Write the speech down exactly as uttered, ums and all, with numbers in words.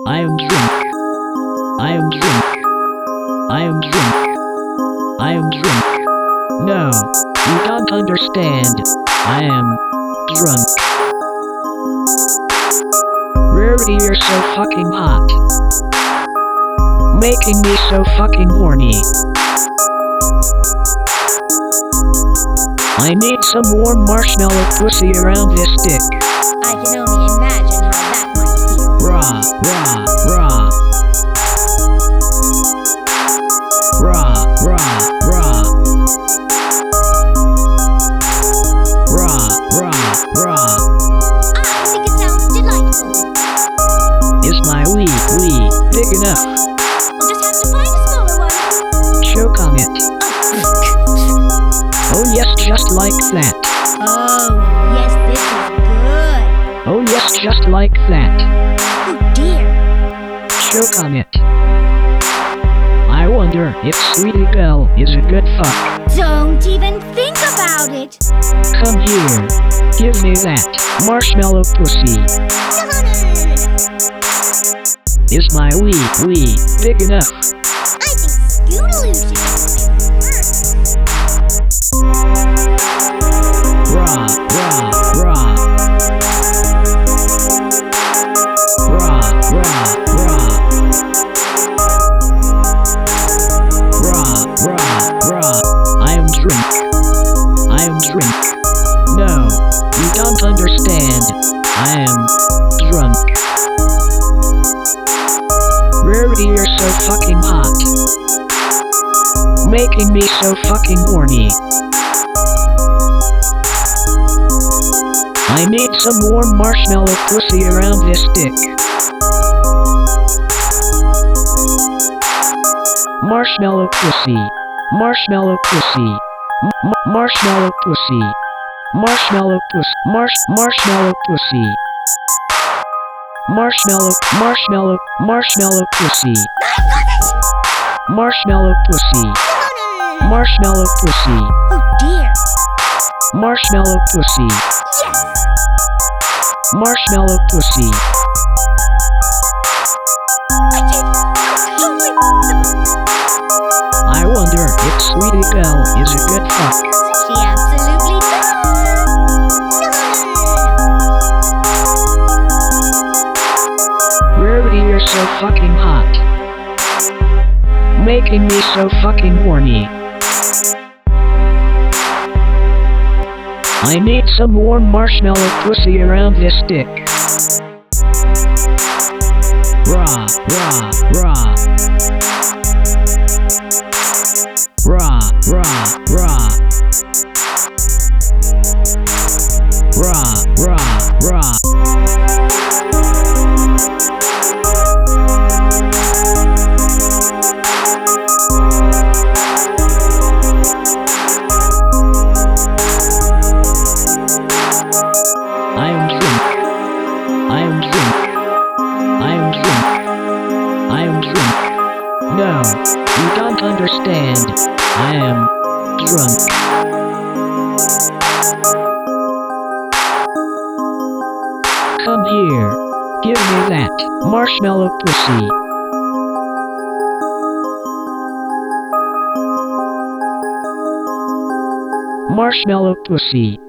I am drunk. I am drunk. I am drunk. I am drunk. No, you don't understand. I am drunk. Rarity, you're so fucking hot. Making me so fucking horny. I need some warm marshmallow pussy around this dick. I can only imagine how that might feel. Rah, rah, rah. Rah, rah, rah. Rah, rah, rah. I think it sounds delightful. Is my wee wee big enough? We'll just have to find a smaller one. Choke on it. Oh, Oh yes, just like that. oh yes, this is good. Oh yes, just like that. Oh dear. Choke on it. I wonder if Sweetie Belle is a good fuck. Don't even think about it. Come here. Give me that marshmallow pussy. No, no, no, no, no, no. Is my wee wee big enough? I think Scootaloo should just make it first. Rah, rah, rah. Rah, rah, rah. Rah, rah, rah. I am drink. I am drink. No, you don't understand. I am drunk. Rarity, you're so fucking hot. Making me so fucking horny. I need some warm marshmallow pussy around this dick. Marshmallow pussy. Marshmallow pussy. M marshmallow pussy. Marshmallow pussy. Marsh marshmallow pussy. Marshmallow marshmallow marshmallow pussy. I've got it. Marshmallow pussy. No, no, no, no, no. Marshmallow pussy. Oh dear. Marshmallow pussy. Yes. Marshmallow pussy. I did. Holy. I wonder if Sweetie Belle is a good fuck. She absolutely does. No, no, no, no, no. Rarity, you're so fucking hot. Making me so fucking horny. I need some warm marshmallow pussy around this dick. Rah, rah, rah. Rah, rah, rah. Rah, rah, rah. I am drunk. I am drunk. I am drunk. I am drunk. No, you don't understand. I am drunk. Come here. Give me that marshmallow pussy. Marshmallow pussy.